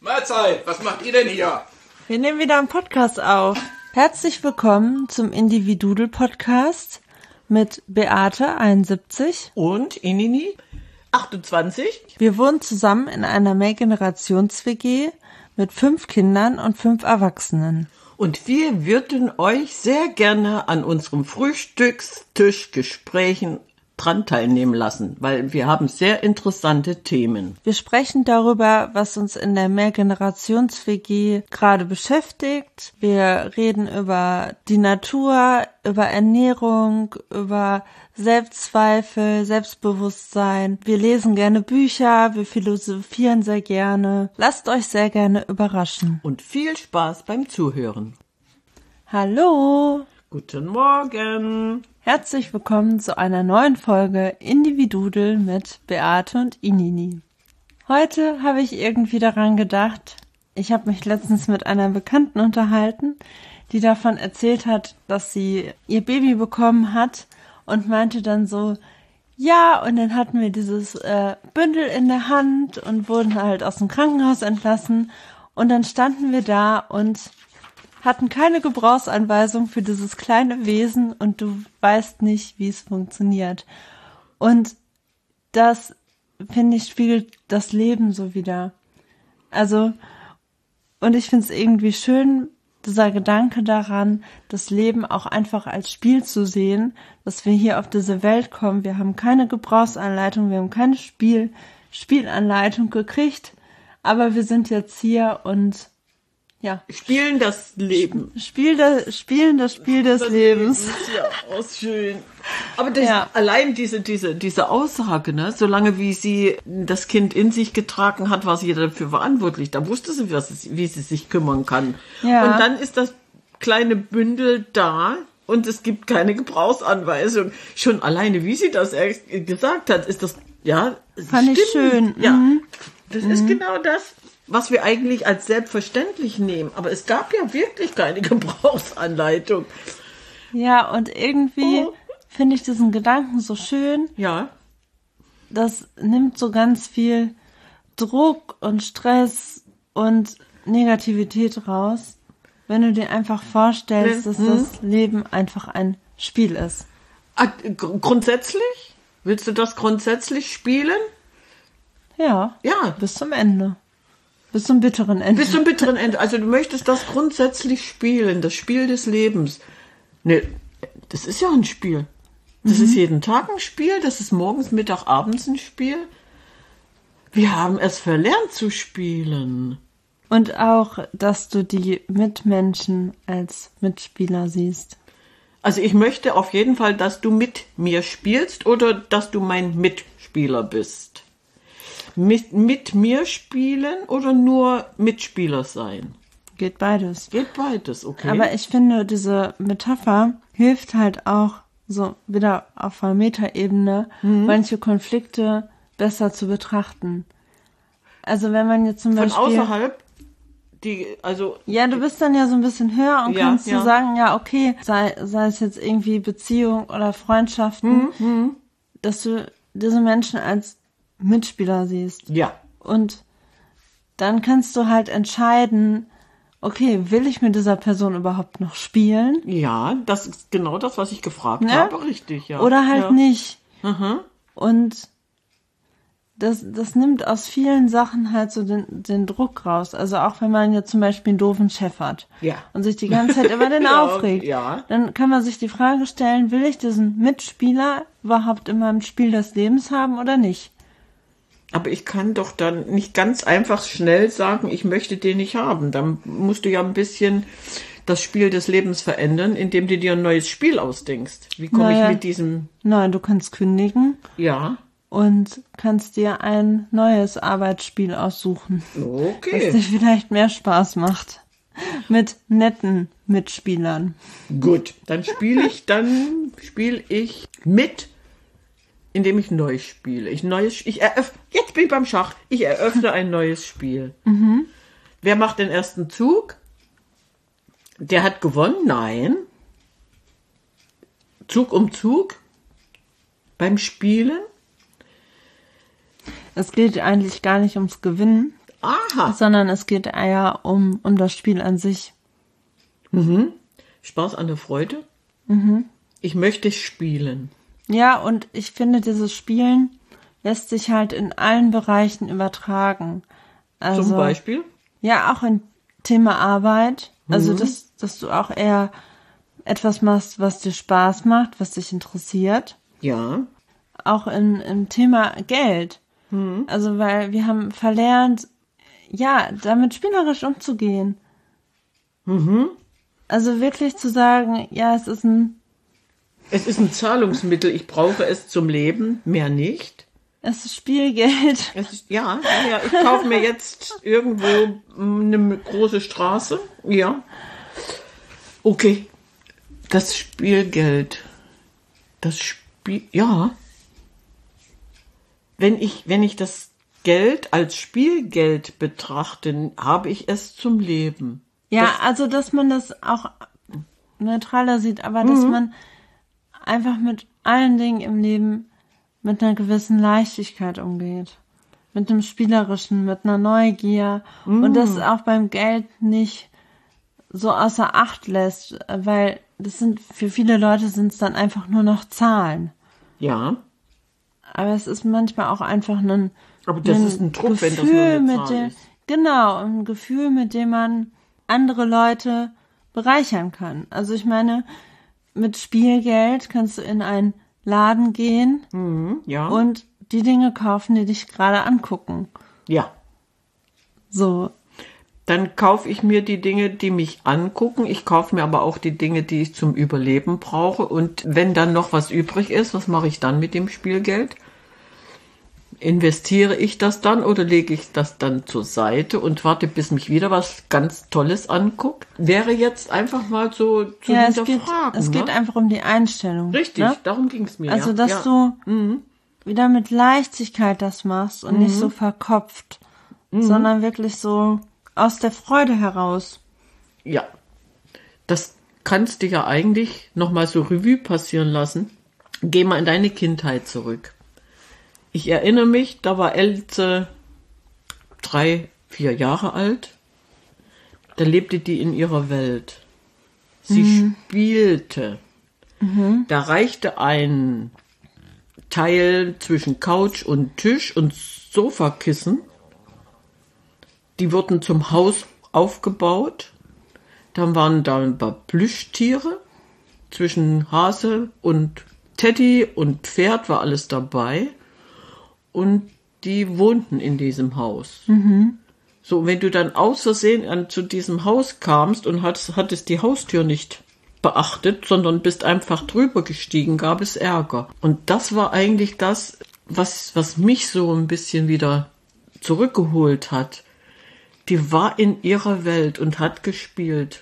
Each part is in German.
Mahlzeit, was macht ihr denn hier? Wir nehmen wieder einen Podcast auf. Herzlich willkommen zum Individudel-Podcast mit Beate, 71. Und Inini, 28. Wir wohnen zusammen in einer Mehrgenerations-WG mit 5 Kindern und 5 Erwachsenen. Und wir würden euch sehr gerne an unserem Frühstückstischgesprächen dran teilnehmen lassen, weil wir haben sehr interessante Themen. Wir sprechen darüber, was uns in der Mehrgenerations-WG gerade beschäftigt. Wir reden über die Natur, über Ernährung, über Selbstzweifel, Selbstbewusstsein. Wir lesen gerne Bücher, wir philosophieren sehr gerne. Lasst euch sehr gerne überraschen. Und viel Spaß beim Zuhören. Hallo! Guten Morgen! Herzlich willkommen zu einer neuen Folge Individudel mit Beate und Inini. Heute habe ich irgendwie daran gedacht, ich habe mich letztens mit einer Bekannten unterhalten, die davon erzählt hat, dass sie ihr Baby bekommen hat und meinte dann so, ja, und dann hatten wir dieses Bündel in der Hand und wurden halt aus dem Krankenhaus entlassen und dann standen wir da und hatten keine Gebrauchsanweisung für dieses kleine Wesen und du weißt nicht, wie es funktioniert. Und das, finde ich, spiegelt das Leben so wider. Also, und ich finde es irgendwie schön, dieser Gedanke daran, das Leben auch einfach als Spiel zu sehen, dass wir hier auf diese Welt kommen. Wir haben keine Gebrauchsanleitung, wir haben keine Spielanleitung gekriegt, aber wir sind jetzt hier und ja. Spielen das Leben. Spielen das Spiel des Lebens. Ja, auch schön. Aber das, allein diese Aussage, ne, solange wie sie das Kind in sich getragen hat, war sie dafür verantwortlich. Da wusste sie, wie sie sich kümmern kann. Ja. Und dann ist das kleine Bündel da und es gibt keine Gebrauchsanweisung. Schon alleine, wie sie das gesagt hat, ist das, ja, fand ich schön. Ja, das ist genau das, was wir eigentlich als selbstverständlich nehmen. Aber es gab ja wirklich keine Gebrauchsanleitung. Ja, und irgendwie finde ich diesen Gedanken so schön. Ja. Das nimmt so ganz viel Druck und Stress und Negativität raus, wenn du dir einfach vorstellst, dass das Leben einfach ein Spiel ist. Grundsätzlich? Willst du das grundsätzlich spielen? Ja. Ja. Bis zum Ende. Bis zum bitteren Ende. Bis zum bitteren Ende. Also du möchtest das grundsätzlich spielen, das Spiel des Lebens. Nee, das ist ja ein Spiel. Das ist jeden Tag ein Spiel, das ist morgens, Mittag, abends ein Spiel. Wir haben es verlernt zu spielen. Und auch, dass du die Mitmenschen als Mitspieler siehst. Also ich möchte auf jeden Fall, dass du mit mir spielst oder dass du mein Mitspieler bist. Mit mir spielen oder nur Mitspieler sein? Geht beides. Geht beides, okay. Aber ich finde, diese Metapher hilft halt auch so wieder auf einer Metaebene, manche Konflikte besser zu betrachten. Also wenn man jetzt zum von Beispiel... außerhalb, Ja, du bist dann ja so ein bisschen höher und kannst du sagen, ja, okay, sei es jetzt irgendwie Beziehung oder Freundschaften, dass du diese Menschen als Mitspieler siehst. Ja. Und dann kannst du halt entscheiden, okay, will ich mit dieser Person überhaupt noch spielen? Ja, das ist genau das, was ich gefragt habe, richtig, ja. Oder halt nicht. Mhm. Und das nimmt aus vielen Sachen halt so den Druck raus. Also auch wenn man jetzt zum Beispiel einen doofen Chef hat und sich die ganze Zeit über den aufregt, dann kann man sich die Frage stellen, will ich diesen Mitspieler überhaupt in meinem Spiel des Lebens haben oder nicht? Aber ich kann doch dann nicht ganz einfach schnell sagen, ich möchte den nicht haben. Dann musst du ja ein bisschen das Spiel des Lebens verändern, indem du dir ein neues Spiel ausdenkst. Wie komme ich mit diesem... Nein, du kannst kündigen. Ja. Und kannst dir ein neues Arbeitsspiel aussuchen. Okay. Das dir vielleicht mehr Spaß macht. Mit netten Mitspielern. Gut, dann spiele ich mit, indem ich neu spiele. Jetzt bin ich beim Schach. Ich eröffne ein neues Spiel. Mhm. Wer macht den ersten Zug? Der hat gewonnen? Nein. Zug um Zug? Beim Spielen? Es geht eigentlich gar nicht ums Gewinnen. Aha. sondern es geht eher um das Spiel an sich. Spaß an der Freude. Ich möchte spielen. Ja, und ich finde, dieses Spielen lässt sich halt in allen Bereichen übertragen. Also, Zum Beispiel? ja, auch in Thema Arbeit. Also, dass du auch eher etwas machst, was dir Spaß macht, was dich interessiert. Ja. Auch im Thema Geld. Also, weil wir haben verlernt, ja, damit spielerisch umzugehen. Also wirklich zu sagen, ja, es ist ein Zahlungsmittel, ich brauche es zum Leben, mehr nicht. Es ist Spielgeld. Ja, ich kaufe mir jetzt irgendwo eine große Straße. Ja. Okay. Das Spielgeld. Ja. Wenn ich das Geld als Spielgeld betrachte, habe ich es zum Leben. Ja, also dass man das auch neutraler sieht, aber dass man einfach mit allen Dingen im Leben mit einer gewissen Leichtigkeit umgeht. Mit einem Spielerischen, mit einer Neugier. Und das auch beim Geld nicht so außer Acht lässt, weil für viele Leute sind es dann einfach nur noch Zahlen. Ja. Aber es ist manchmal auch einfach Aber das ist ein Druck, wenn das nur eine Zahl ist. Genau, ein Gefühl, mit dem man andere Leute bereichern kann. Also ich meine, mit Spielgeld kannst du in einen Laden gehen Ja. und die Dinge kaufen, die dich gerade angucken. Ja. So. Dann kaufe ich mir die Dinge, die mich angucken. Ich kaufe mir aber auch die Dinge, die ich zum Überleben brauche. Und wenn dann noch was übrig ist, was mache ich dann mit dem Spielgeld? Investiere ich das dann oder lege ich das dann zur Seite und warte, bis mich wieder was ganz Tolles anguckt? Wäre jetzt einfach mal so zu hinterfragen. Es geht einfach um die Einstellung. Richtig, ne? darum ging es mir. Also, dass du wieder mit Leichtigkeit das machst und nicht so verkopft, sondern wirklich so aus der Freude heraus. Ja, das kannst du ja eigentlich nochmal so Revue passieren lassen. Geh mal in deine Kindheit zurück. Ich erinnere mich, da war Else 3, 4 Jahre alt. Da lebte die in ihrer Welt. Sie spielte. Da reichte ein Teil zwischen Couch und Tisch und Sofakissen. Die wurden zum Haus aufgebaut. Dann waren da ein paar Plüschtiere. Zwischen Hase und Teddy und Pferd war alles dabei. Und die wohnten in diesem Haus. So, wenn du dann aus Versehen zu diesem Haus kamst und hattest die Haustür nicht beachtet, sondern bist einfach drüber gestiegen, gab es Ärger. Und das war eigentlich das, was mich so ein bisschen wieder zurückgeholt hat. Die war in ihrer Welt und hat gespielt.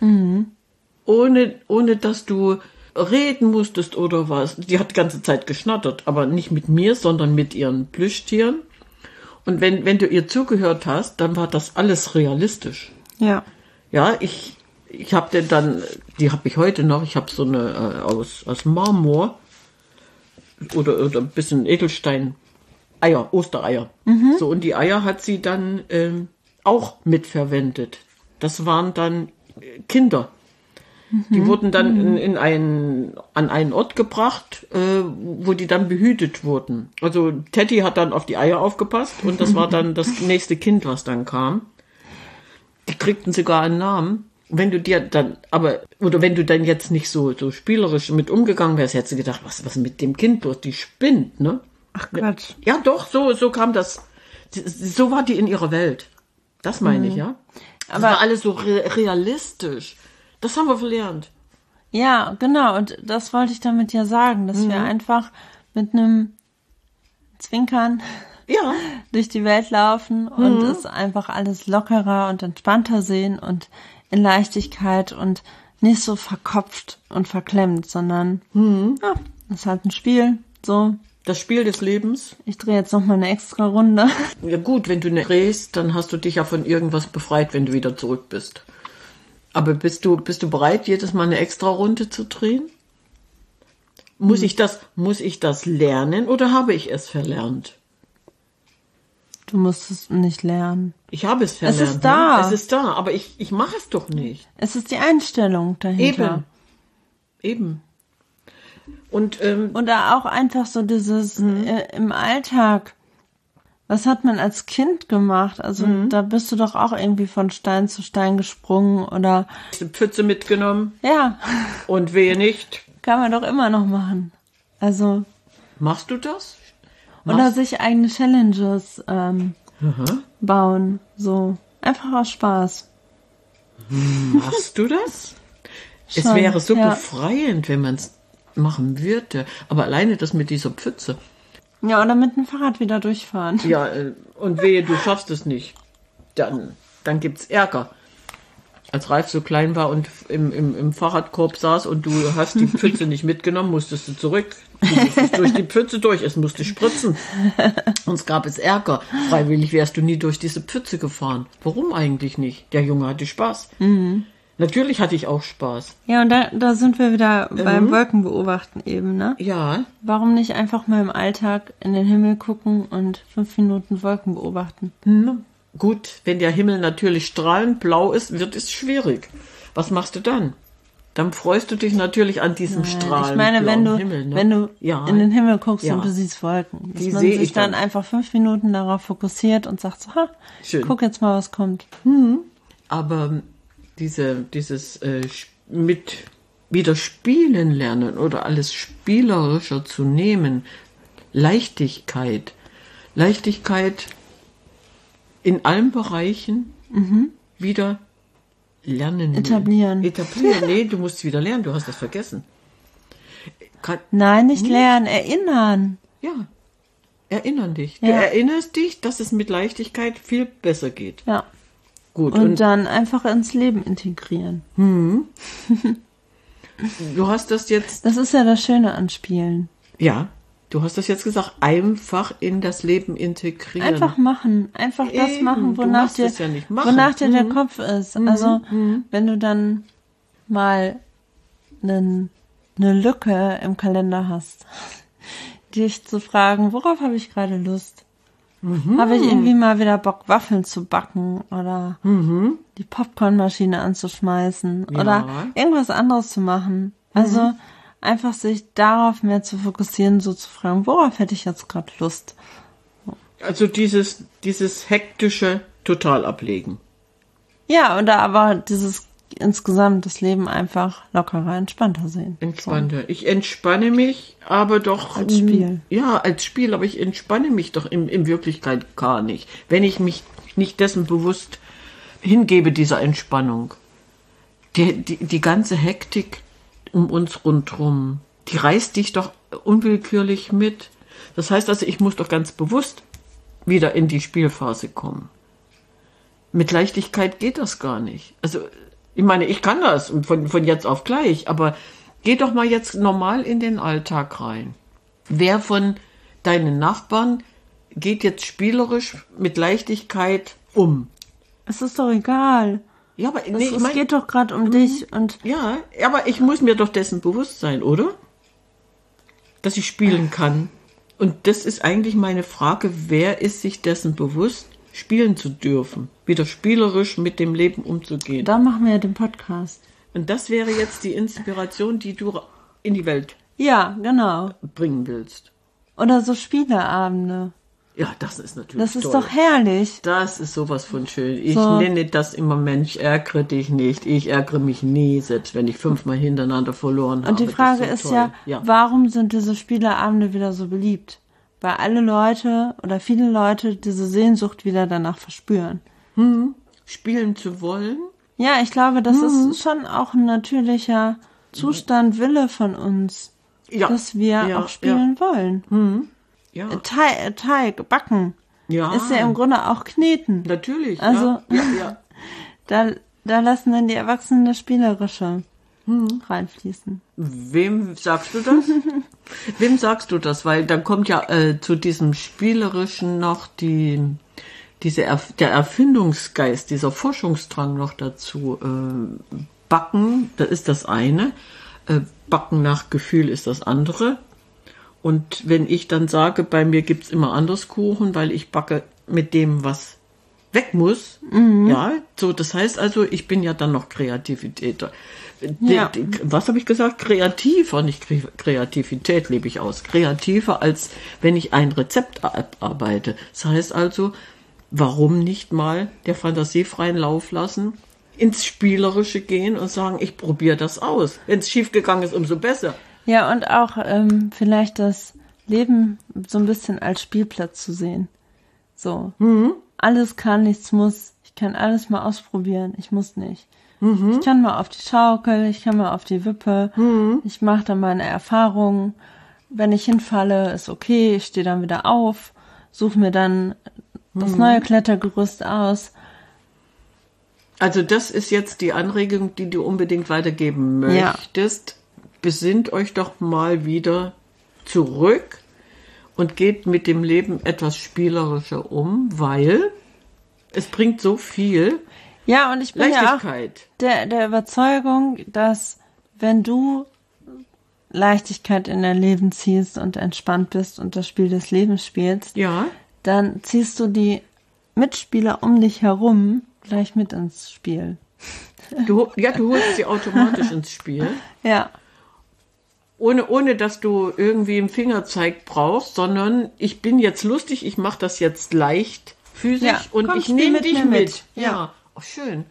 Ohne dass du reden musstest oder was. Die hat die ganze Zeit geschnattert, aber nicht mit mir, sondern mit ihren Plüschtieren. Und wenn du ihr zugehört hast, dann war das alles realistisch. Ja. Ja, ich habe dann, die habe ich heute noch, ich habe so eine aus Marmor oder ein bisschen Edelstein, Ostereier. So, und die Eier hat sie dann auch mitverwendet. Das waren dann Kinder. Die wurden dann an einen Ort gebracht, wo die dann behütet wurden. Also Teddy hat dann auf die Eier aufgepasst und das war dann das nächste Kind, was dann kam. Die kriegten sogar einen Namen. Wenn du wenn du dann jetzt nicht so spielerisch mit umgegangen wärst, hättest du gedacht, was mit dem Kind bloß, die spinnt, ne? Ach Gott. Ja, doch, so kam das. So war die in ihrer Welt. Das meine ich, ja. Das war alles so realistisch. Das haben wir verlernt. Ja, genau. Und das wollte ich damit ja sagen, dass wir einfach mit einem Zwinkern durch die Welt laufen und es einfach alles lockerer und entspannter sehen und in Leichtigkeit und nicht so verkopft und verklemmt, sondern das ist halt ein Spiel. So. Das Spiel des Lebens. Ich drehe jetzt noch mal eine extra Runde. Ja gut, wenn du drehst, dann hast du dich ja von irgendwas befreit, wenn du wieder zurück bist. Aber bist du bereit, jedes Mal eine extra Runde zu drehen? Muss ich das lernen oder habe ich es verlernt? Du musst es nicht lernen. Ich habe es verlernt. Es ist da. Ne? Es ist da, aber ich mache es doch nicht. Es ist die Einstellung dahinter. Eben. Und Oder auch einfach so dieses im Alltag. Was hat man als Kind gemacht? Also da bist du doch auch irgendwie von Stein zu Stein gesprungen oder... eine Pfütze mitgenommen. Ja, Und wehe nicht. kann man doch immer noch machen. Also... Machst du das? Oder sich eigene Challenges bauen. So. Einfach aus Spaß. Machst du das? Es Schon, wäre so ja. befreiend, wenn man es machen würde. Aber alleine das mit dieser Pfütze. Ja, oder mit dem Fahrrad wieder durchfahren. Ja, und wehe, du schaffst es nicht. Dann gibt's Ärger. Als Ralf so klein war und im Fahrradkorb saß und du hast die Pfütze nicht mitgenommen, musstest du zurück. Du musstest durch die Pfütze durch, es musste spritzen. Sonst gab es Ärger. Freiwillig wärst du nie durch diese Pfütze gefahren. Warum eigentlich nicht? Der Junge hatte Spaß. Natürlich hatte ich auch Spaß. Ja, und da sind wir wieder beim Wolkenbeobachten eben, ne? Ja, Warum nicht einfach mal im Alltag in den Himmel gucken und 5 Minuten Wolken beobachten? gut, wenn der Himmel natürlich strahlend blau ist, wird es schwierig. Was machst du dann? Dann freust du dich natürlich an diesem strahlend Ich meine, blauen Himmel. Ne? wenn du Ja. in den Himmel guckst Ja. und du siehst Wolken, dass Die man sehe sich ich dann dann. einfach 5 Minuten darauf fokussiert und sagt so, Schön. guck jetzt mal, was kommt. Aber dieses mit wieder spielen lernen oder alles spielerischer zu nehmen, Leichtigkeit in allen Bereichen wieder lernen. Etablieren. Nee, du musst wieder lernen, du hast das vergessen. Nein, nicht lernen, erinnern. Ja, erinnern dich. Ja. Du erinnerst dich, dass es mit Leichtigkeit viel besser geht. Ja. Gut, Und dann einfach ins Leben integrieren. du hast das jetzt, Das ist ja das Schöne an Spielen. ja, du hast das jetzt gesagt, einfach in das Leben integrieren. Einfach machen. Einfach das Eben, machen, du wonach musst dir, es ja nicht machen. wonach dir der Kopf ist. Also, wenn du dann mal eine Lücke im Kalender hast, dich zu fragen, worauf habe ich gerade Lust? Habe ich irgendwie mal wieder Bock, Waffeln zu backen oder die Popcornmaschine anzuschmeißen oder irgendwas anderes zu machen. Also einfach sich darauf mehr zu fokussieren, so zu fragen, worauf hätte ich jetzt gerade Lust? Also dieses hektische total ablegen. Ja, oder aber dieses insgesamt das Leben einfach lockerer, entspannter sehen. Entspannter. Ich entspanne mich, aber doch... Als Spiel. Ja, als Spiel, aber ich entspanne mich doch in Wirklichkeit gar nicht. Wenn ich mich nicht dessen bewusst hingebe, dieser Entspannung. Die ganze Hektik um uns rundherum, die reißt dich doch unwillkürlich mit. Das heißt also, ich muss doch ganz bewusst wieder in die Spielphase kommen. Mit Leichtigkeit geht das gar nicht. Also, ich meine, ich kann das von jetzt auf gleich, aber geh doch mal jetzt normal in den Alltag rein. Wer von deinen Nachbarn geht jetzt spielerisch mit Leichtigkeit um? Es ist doch egal. Ja, aber Es geht doch gerade um dich und ja, aber ich muss mir doch dessen bewusst sein, oder? Dass ich spielen kann. Und das ist eigentlich meine Frage, wer ist sich dessen bewusst, spielen zu dürfen, wieder spielerisch mit dem Leben umzugehen. da machen wir ja den Podcast. Und das wäre jetzt die Inspiration, die du in die Welt Ja, genau. bringen willst. Oder so Spieleabende. Ja, das ist natürlich Das ist toll. doch herrlich. Das ist sowas von schön. Ich So. nenne das immer, Mensch, ärgere dich nicht. Ich ärgere mich nie, selbst wenn ich 5-mal hintereinander verloren habe. Und die Frage Das ist so toll. ja, warum sind diese Spieleabende wieder so beliebt? Weil alle Leute oder viele Leute diese Sehnsucht wieder danach verspüren. Spielen zu wollen. Ja, ich glaube, das ist schon auch ein natürlicher Zustand, Wille von uns, Ja. dass wir Ja, auch spielen wollen. Ja. Teig, backen, Ja. ist ja im Grunde auch Kneten. Natürlich. Also- ja. Da lassen dann die Erwachsenen das Spielerische reinfließen. Wem sagst du das? Wem sagst du das? Weil dann kommt ja zu diesem Spielerischen noch der Erfindungsgeist, dieser Forschungsdrang noch dazu. Backen, das ist das eine. Backen nach Gefühl ist das andere. Und wenn ich dann sage, bei mir gibt's immer anders Kuchen, weil ich backe mit dem, was weg muss. Ja, so, das heißt also, ich bin ja dann noch Kreativität. Ja. Was habe ich gesagt? Kreativer, nicht Kreativität lebe ich aus. Kreativer, als wenn ich ein Rezept abarbeite. Das heißt also, warum nicht mal der Fantasie freien Lauf lassen, ins Spielerische gehen und sagen, ich probiere das aus. Wenn es schiefgegangen ist, umso besser. Ja, und auch vielleicht das Leben so ein bisschen als Spielplatz zu sehen. So, alles kann, nichts muss. Ich kann alles mal ausprobieren. Ich muss nicht. Ich kann mal auf die Schaukel, ich kann mal auf die Wippe. Ich mache dann meine Erfahrungen. Wenn ich hinfalle, ist okay. Ich stehe dann wieder auf, suche mir dann das neue Klettergerüst aus. Also das ist jetzt die Anregung, die du unbedingt weitergeben möchtest. Ja. Besinnt euch doch mal wieder zurück und geht mit dem Leben etwas spielerischer um, weil es bringt so viel Ja, und ich bin ja auch Leichtigkeit. der Überzeugung, dass wenn du Leichtigkeit in dein Leben ziehst und entspannt bist und das Spiel des Lebens spielst, Ja, dann ziehst du die Mitspieler um dich herum gleich mit ins Spiel. du holst sie automatisch ins Spiel. Ja, Ohne dass du irgendwie einen Fingerzeig brauchst, sondern ich bin jetzt lustig, ich mache das jetzt leicht physisch Ja, und komm, ich spiel nehme mit dich mir mit. mit. Ja, oh, schön.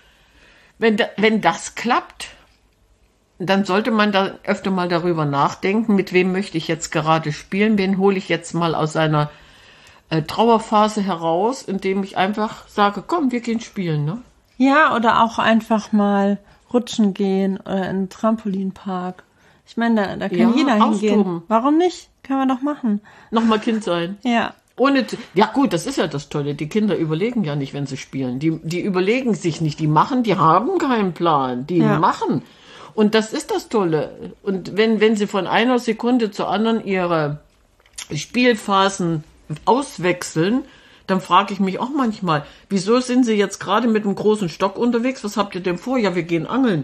Wenn das klappt, dann sollte man da öfter mal darüber nachdenken, mit wem möchte ich jetzt gerade spielen, wen hole ich jetzt mal aus seiner Trauerphase heraus, indem ich einfach sage, komm, wir gehen spielen, ne? ja, oder auch einfach mal rutschen gehen oder in einen Trampolinpark. Ich meine, da kann Ja, jeder hingehen. austoben. Warum nicht? Kann man doch machen. Nochmal Kind sein. Ja. Ja gut, das ist ja das Tolle. Die Kinder überlegen ja nicht, wenn sie spielen. Die überlegen sich nicht. Die machen, die haben keinen Plan. Die Ja. machen. Und das ist das Tolle. Und wenn sie von einer Sekunde zur anderen ihre Spielphasen auswechseln, dann frage ich mich auch manchmal, wieso sind sie jetzt gerade mit einem großen Stock unterwegs? Was habt ihr denn vor? Ja, wir gehen angeln.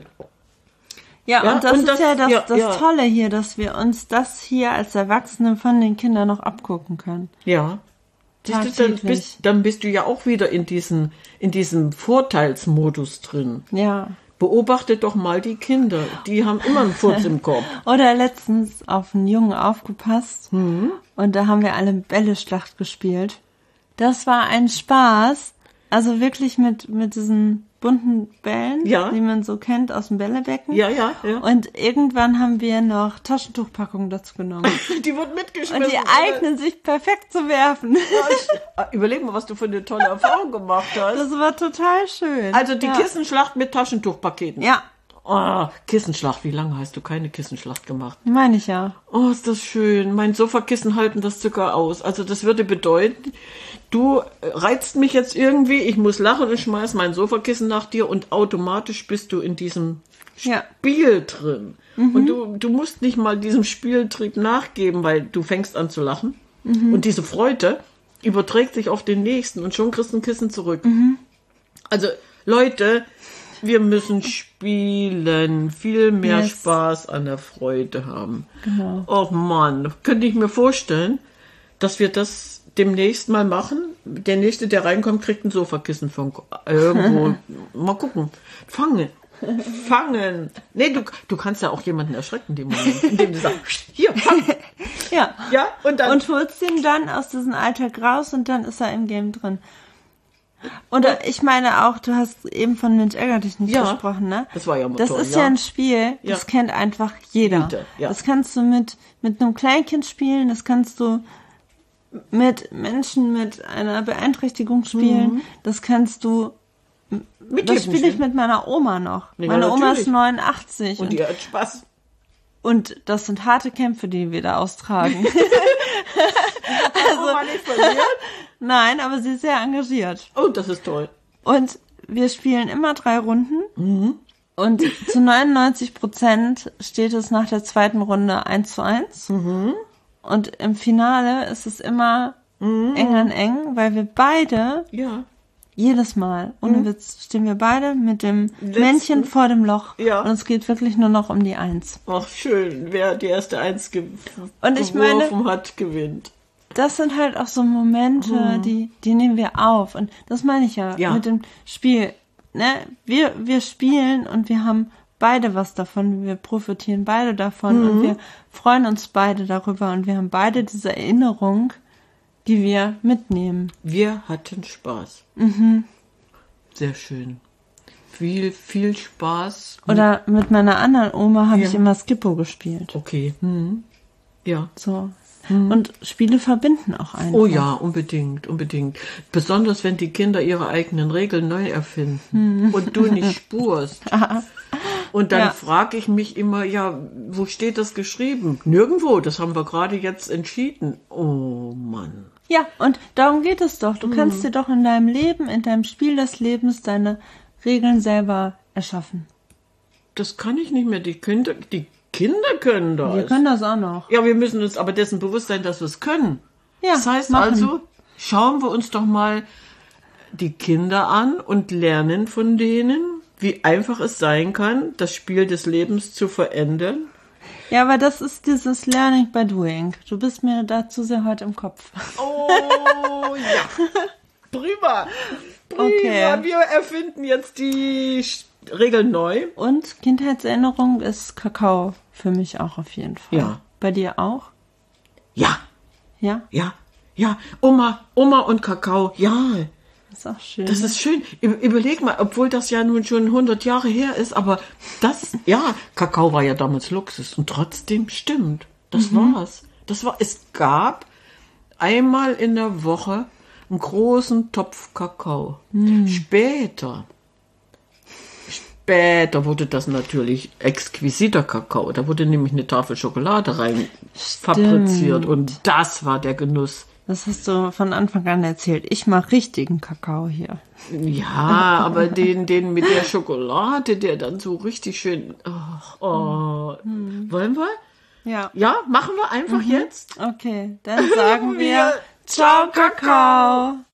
Ja, Ja, und das und ist das- ja das ja. Tolle hier, dass wir uns das hier als Erwachsene von den Kindern noch abgucken können. Ja. Siehst du, Tagtäglich. dann bist du ja auch wieder in diesem Vorteilsmodus drin. Ja. Beobachte doch mal die Kinder. Die haben immer einen Furz im Kopf. Oder letztens auf einen Jungen aufgepasst Mhm. und da haben wir alle Bälleschlacht gespielt. Das war ein Spaß. Also wirklich mit diesen bunten Bällen, Ja. die man so kennt aus dem Bällebecken. Ja. Und irgendwann haben wir noch Taschentuchpackungen dazu genommen. Die wird mitgeschmissen. Und die eignen sich perfekt zu werfen. Überleg mal, was du für eine tolle Erfahrung gemacht hast. Das war total schön. Also die ja. Kissenschlacht mit Taschentuchpaketen. Ja, Oh, Kissenschlacht. Wie lange hast du keine Kissenschlacht gemacht? meine ich ja. Oh, ist das schön. Mein Sofakissen halten das sogar aus. Also das würde bedeuten, du reizt mich jetzt irgendwie, ich muss lachen und schmeiß mein Sofakissen nach dir und automatisch bist du in diesem Ja. Spiel drin. Und du musst nicht mal diesem Spieltrieb nachgeben, weil du fängst an zu lachen. Und diese Freude überträgt sich auf den Nächsten und schon kriegst du ein Kissen zurück. Also Leute, wir müssen spielen, viel mehr Yes. Spaß an der Freude haben. Genau. Oh Mann, könnte ich mir vorstellen, dass wir das demnächst mal machen. Der Nächste, der reinkommt, kriegt ein Sofakissen von irgendwo. Mal gucken. Fangen. Nee, du kannst ja auch jemanden erschrecken, in dem Moment, indem du sagst, hier, fang. Ja. Ja, und dann. Und holst ihn dann aus diesem Alltag raus und dann ist er im Game drin. Und ich meine auch, du hast eben von Mensch ärger dich nicht Ja, gesprochen, ne? das war ja mal Das toll, ist ja. ja ein Spiel, das Ja. kennt einfach jeder. Ja. Das kannst du mit einem Kleinkind spielen, das kannst du mit Menschen mit einer Beeinträchtigung spielen, das kannst du, mit das jedem spiele ich spielen. mit meiner Oma noch. Ja, Meine Oma ist natürlich. 89 Und ihr hat Spaß. und das sind harte Kämpfe, die wir da austragen. Oma nicht verlieren. Nein, aber sie ist sehr engagiert. Oh, das ist toll. Und wir spielen immer 3 Runden. Und zu 99% steht es nach der zweiten Runde 1:1. Und im Finale ist es immer eng an eng, weil wir beide Ja. jedes Mal, ohne Witz, stehen wir beide mit dem Letzten. Männchen vor dem Loch. Ja. Und es geht wirklich nur noch um die 1. Ach, schön. Wer die erste Eins Und ich meine- geworfen hat, gewinnt. das sind halt auch so Momente, die nehmen wir auf. Und das meine ich ja, mit dem Spiel. Ne? Wir spielen und wir haben beide was davon. Wir profitieren beide davon und wir freuen uns beide darüber. Und wir haben beide diese Erinnerung, die wir mitnehmen. Wir hatten Spaß. Sehr schön. Viel Spaß. Oder mit meiner anderen Oma habe ich immer Skippo gespielt. Okay. Ja. So. Und Spiele verbinden auch einfach. Oh ja, unbedingt. Besonders wenn die Kinder ihre eigenen Regeln neu erfinden und du nicht spurst. Und dann frage ich mich immer, wo steht das geschrieben? Nirgendwo, das haben wir gerade jetzt entschieden. Oh Mann. Ja, und darum geht es doch. Du kannst dir doch in deinem Leben, in deinem Spiel des Lebens deine Regeln selber erschaffen. Das kann ich nicht mehr. Die Kinder können das. Wir können das auch noch. Ja, wir müssen uns aber dessen bewusst sein, dass wir es können. Ja, das heißt machen. also, schauen wir uns doch mal die Kinder an und lernen von denen, wie einfach es sein kann, das Spiel des Lebens zu verändern. Ja, aber das ist dieses Learning by Doing. Du bist mir dazu sehr heute im Kopf. Oh, ja. Prima. Okay. Wir erfinden jetzt die Regeln neu. Und Kindheitserinnerung ist Kakao für mich auch auf jeden Fall. Ja. Bei dir auch? Ja. Ja? Ja. Oma und Kakao. Ja. Ist auch schön. Das ist schön. Überleg mal, obwohl das ja nun schon 100 Jahre her ist, aber Kakao war ja damals Luxus und trotzdem stimmt. Das war's. Es gab einmal in der Woche einen großen Topf Kakao. Später wurde das natürlich exquisiter Kakao. Da wurde nämlich eine Tafel Schokolade rein fabriziert und das war der Genuss. Das hast du von Anfang an erzählt. Ich mache richtigen Kakao hier. Ja, aber den mit der Schokolade, der dann so richtig schön... Wollen wir? Ja. Ja, machen wir einfach jetzt? Okay, dann sagen wir Ciao, Kakao.